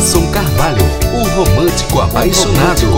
Gerson Carvalho, o romântico apaixonado.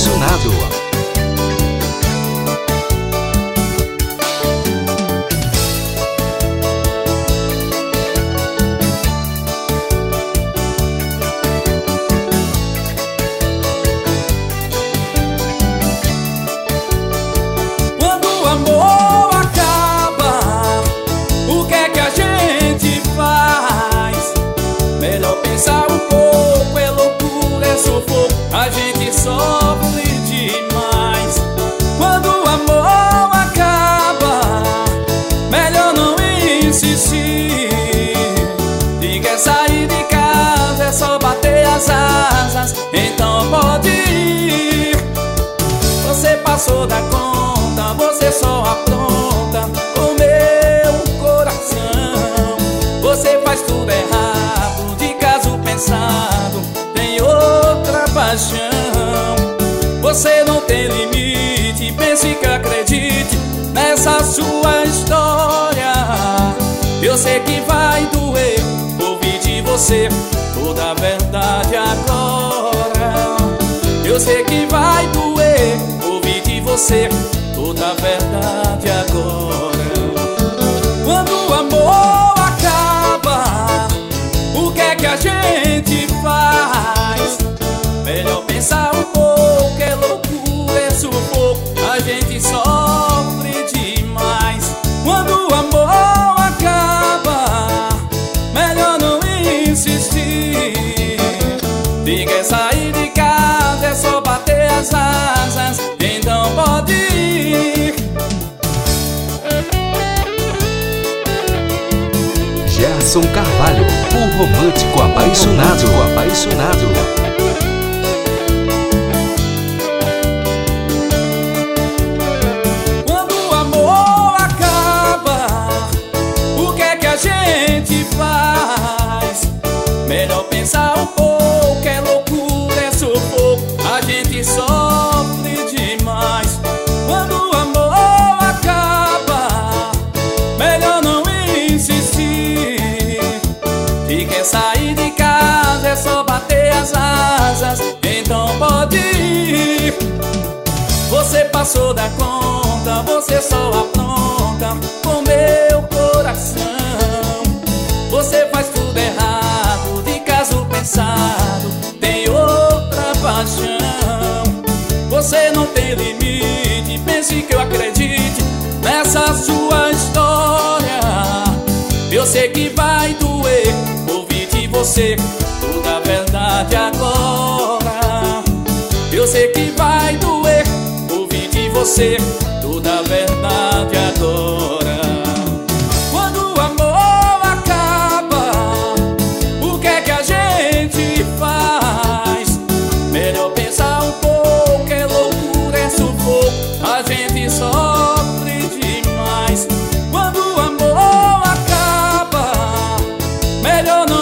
Quando o amor acaba, o que é que a gente faz? Melhor pensar um pouco, é loucura, é sufoco, a gente sofre demais. Quando o amor acaba, melhor não insistir. E quer sair de casa, é só bater as asas, então pode ir. Você passou da conta, você só apronta o meu coração. Você faz tudo errado, de caso pensado, tem outra paixão. Você não tem limite, pense que acredite nessa sua história. Eu sei que vai doer ouvir de você toda a verdade agora. Eu sei que vai doer ouvir de você toda a verdade agora. Quando o amor acaba, o que é que a gente faz? Melhor pensar um pouco, é loucura, é sufoco, a gente sofre demais. Quando o amor acaba, melhor não insistir. Se quer sair de casa, é só bater as asas, então pode ir. Gerson Carvalho, o romântico apaixonado. Quando o amor acaba, o que é que a gente faz? Melhor pensar um pouco, é loucura, é sufoco, a gente sofre demais. Quando o amor acaba, melhor não insistir. Se quer sair de casa, é só bater as asas, então pode ir. Você passou da conta, você só apronta com meu coração. Você faz tudo errado, de caso pensado, tem outra paixão. Você não tem limite, pense que eu acredite nessa sua história. Eu sei que vai doer ouvir de você toda a verdade agora. Eu sei que vai doer ouvir de você toda a verdade agora. Quando o amor acaba, o que é que a gente faz? Melhor pensar um pouco, é loucura, é sufoco, a gente sofre demais. Quando o amor acaba, melhor não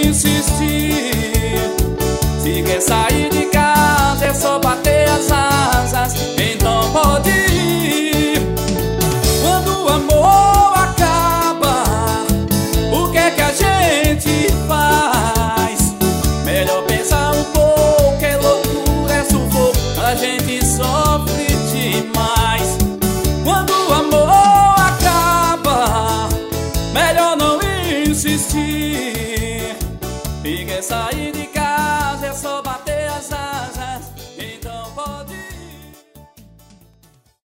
insistir. Se quer sair de casa, é só bater as asas, então pode ir. Quando o amor acaba, o que é que a gente faz? Melhor pensar um pouco, é loucura, é sufoco, a gente sofre demais. Quando o amor acaba, melhor não insistir. E quer sair de